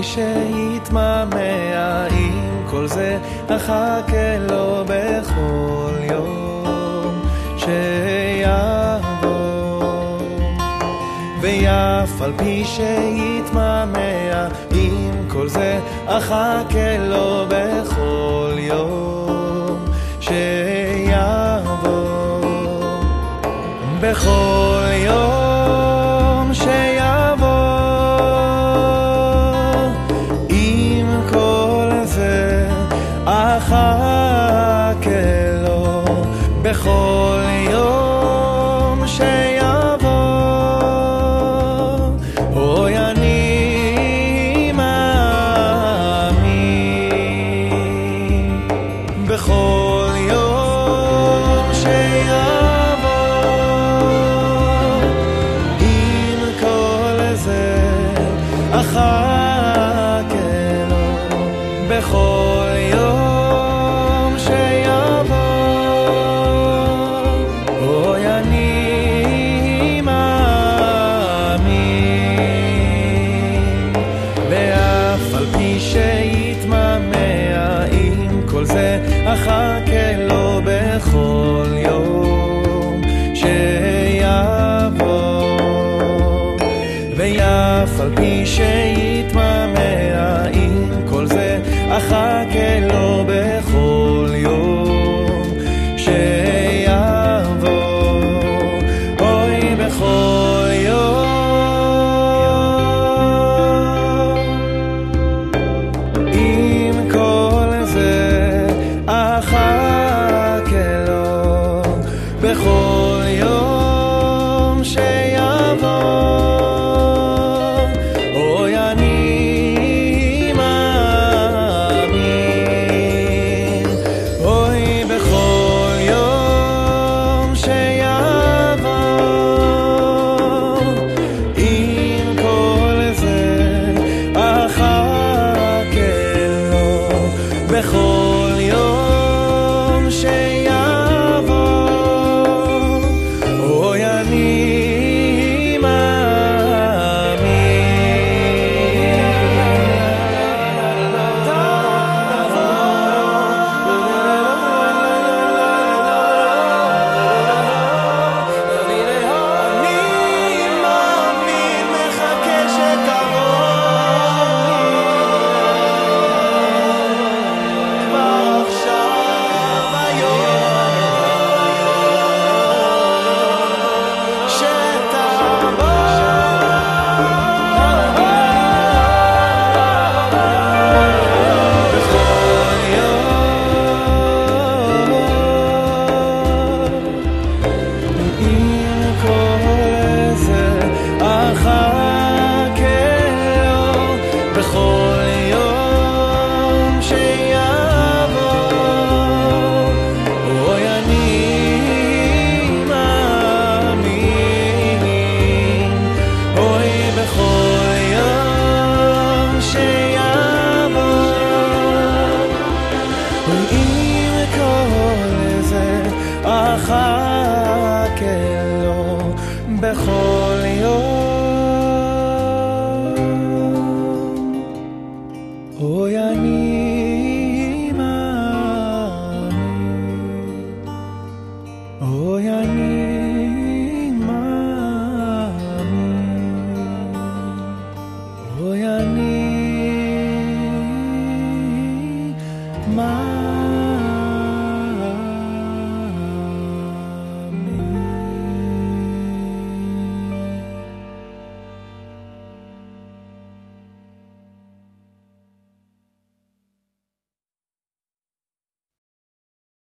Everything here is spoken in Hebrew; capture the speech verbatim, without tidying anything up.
שיתממע, עם כל זה אחכה לו בכל יום שיבוא. ויף על פי שיתממע, עם כל זה אחכה לו בכל יום שיבוא. בכל יום שיבוא, עם כל זה אחכה לו בכל יום שיבוא. אוי אני מאמין בכל יום שיבוא, עם כל זה אחכה לו בכל יום שיבוא. אוי אני מאמין. ואף על פי שיתממע, עם כל זה אחכה לו בכל יום שיבוא. ויף על פי שיתממע, עם כל זה אחכה לו בכל יום שיבוא. אוי בכל יום, עם כל זה אחכה לו בכל יום שיבוא. אוי אני מאמין. אוי בכל יום שיבוא, עם כל זה אחכה לו בכל יום שיבוא. אוי אני אחכה לו בכל יום